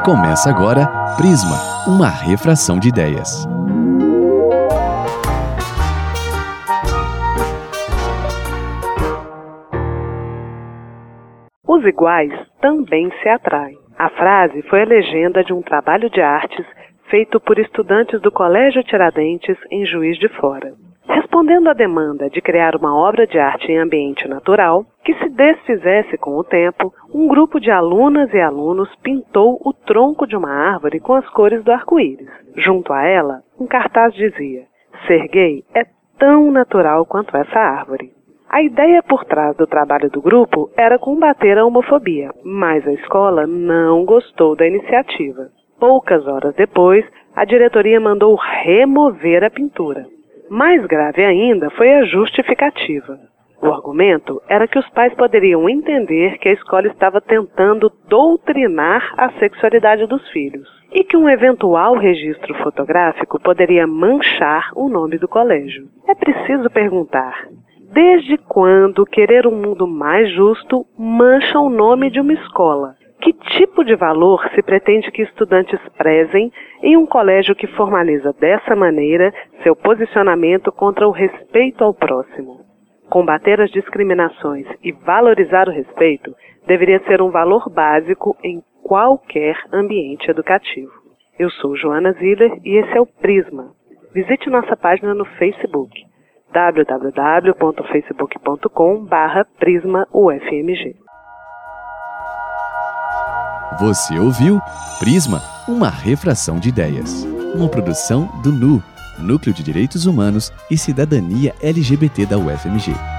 Começa agora Prisma, uma refração de ideias. Os iguais também se atraem. A frase foi a legenda de um trabalho de artes feito por estudantes do Colégio Tiradentes em Juiz de Fora. Respondendo à demanda de criar uma obra de arte em ambiente natural, que se desfizesse com o tempo, um grupo de alunas e alunos pintou o tronco de uma árvore com as cores do arco-íris. Junto a ela, um cartaz dizia: "Ser gay é tão natural quanto essa árvore". A ideia por trás do trabalho do grupo era combater a homofobia, mas a escola não gostou da iniciativa. Poucas horas depois, a diretoria mandou remover a pintura. Mais grave ainda foi a justificativa. O argumento era que os pais poderiam entender que a escola estava tentando doutrinar a sexualidade dos filhos e que um eventual registro fotográfico poderia manchar o nome do colégio. É preciso perguntar: desde quando querer um mundo mais justo mancha o nome de uma escola? Que tipo de valor se pretende que estudantes prezem em um colégio que formaliza dessa maneira seu posicionamento contra o respeito ao próximo? Combater as discriminações e valorizar o respeito deveria ser um valor básico em qualquer ambiente educativo. Eu sou Joana Ziller e esse é o Prisma. Visite nossa página no Facebook, www.facebook.com/prismaufmg. Você ouviu Prisma, uma refração de ideias. Uma produção do NU, Núcleo de Direitos Humanos e Cidadania LGBT da UFMG.